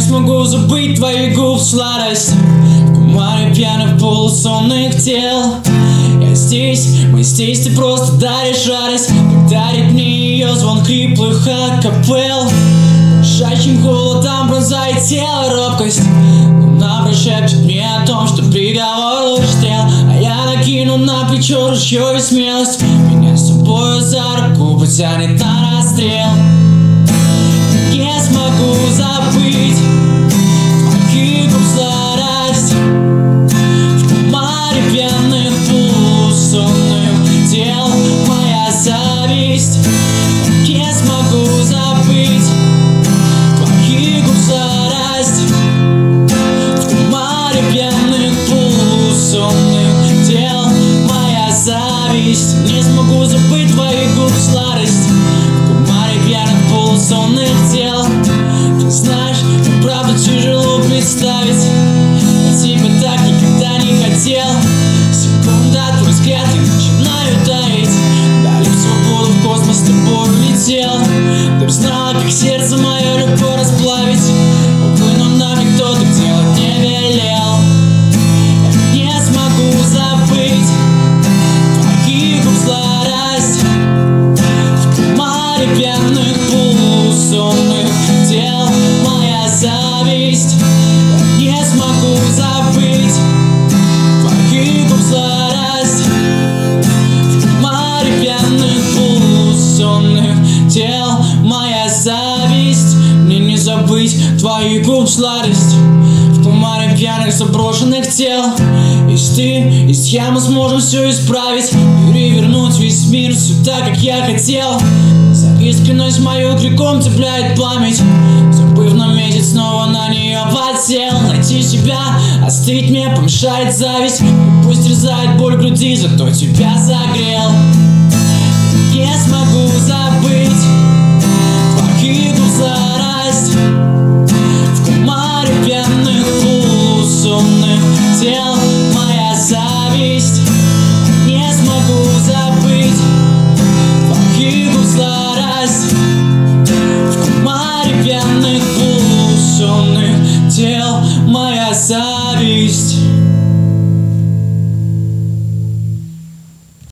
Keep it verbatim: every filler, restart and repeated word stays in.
смогу забыть твои губ сладость в кумаре пьяных полусонных тел. Я здесь, мы здесь, ты просто даришь радость, как дарит мне ее звон хриплых акапелл. Дышащим холодом пронзает тело робкость. Луна прошепчет мне о том, что приговор ложь тел. А я накину на плечо ружье и смелость. Меня с собой за руку потянет на расстрел. Не смогу забыть твоих губ сладость в кумаре пьяных полусонных тел. Моя зависть. Не смогу забыть твоих губ сладость в кумаре пьяных полусонных тел. Моя зависть. Не смогу забыть твоих губ сладость в кумаре пьяных полусонных тел. Ты знаешь, мне правда тяжело представить, я тебя так никогда не хотел. Секунда, твой взгляд, я начинаю таять. Дали в свободу, в космос с тобой улетел. Ты б знала, как сердце мое легко расплавить. Увы, но нам никто так делать не велел. Я не смогу забыть твоих губ сладость в кумаре пьяных полусонных тел. Моя зависть. Я не смогу забыть твоих губ сладость в кумаре пьяных полусонных тел. Моя зависть. Мне не забыть твоих губ сладость в кумаре пьяных заброшенных тел. Если ты, из ямы сможем все исправить, перевернуть весь мир все так, как я хотел. За искренность мою криком цепляет память. Забыв на месяц, снова на нее подсел. Найти себя, остыть мне помешает зависть. Пусть резает боль в груди, зато тебя согрел.